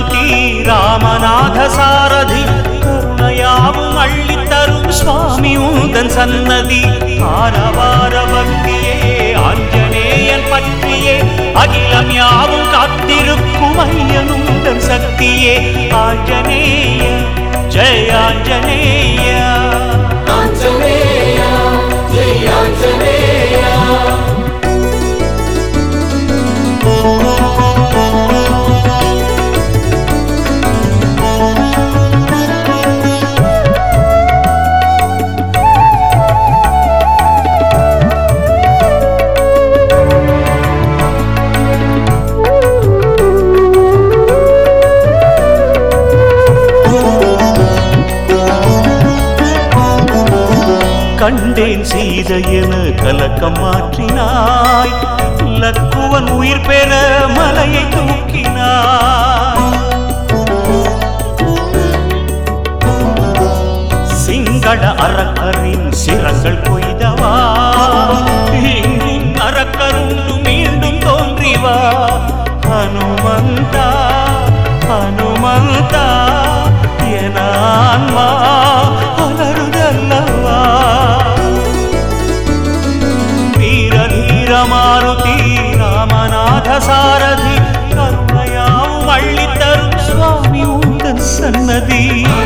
மாருதி ராமநாத சாரதி கருணையாவும் அள்ளித்தரும் சுவாமி உந்தன் சன்னதி ஆரவார பக்தியே ஆஞ்சநேயன் பற்றியே அகிலம் யாவும் காத்திருக்கும் ஐயனுந்தன் சக்தியே ஆஞ்சநேய ஜெய ஆஞ்சநேய ஆஞ்சநேய ஜெய ஆஞ்சநேய கண்டேன் சீதையென கலக்கம் மாற்றினாய் லக்குவன் உயிர் பெற மலையை தூக்கினாய் சிங்கள அரக்கரின் சிரங்கள் கொய்தவா இங்கும் அரக்கருண்டு மீண்டும் தோன்றிவா ஹனுமந்தா ஹனுமந்தா என ஆன்மா அலருதல்லவா வீர தீர மாருதி ராமநாத சாரதி கருணையாவும் அள்ளித்தரும் சுவாமி உந்தன் சன்னதி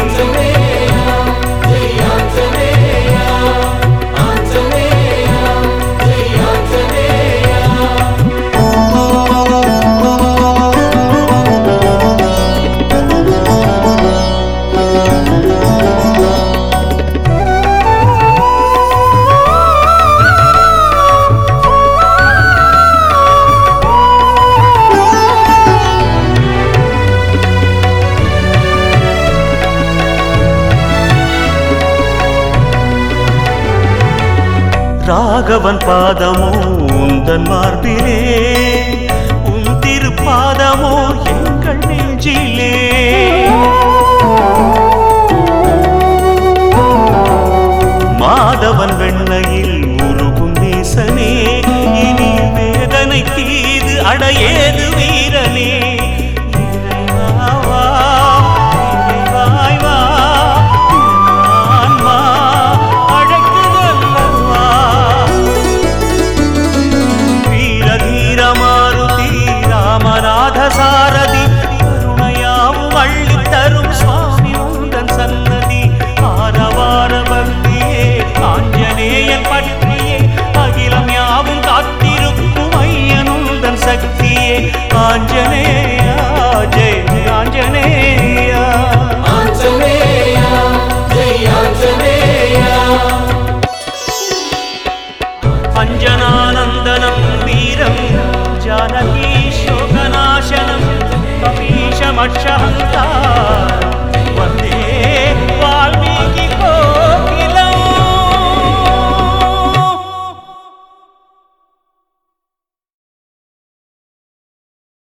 ராகவன் பாதமோ உந்தன் மார்பிலே உன் திருப்பாதமோ எங்கள் நெஞ்சிலே மாதவன் வெண்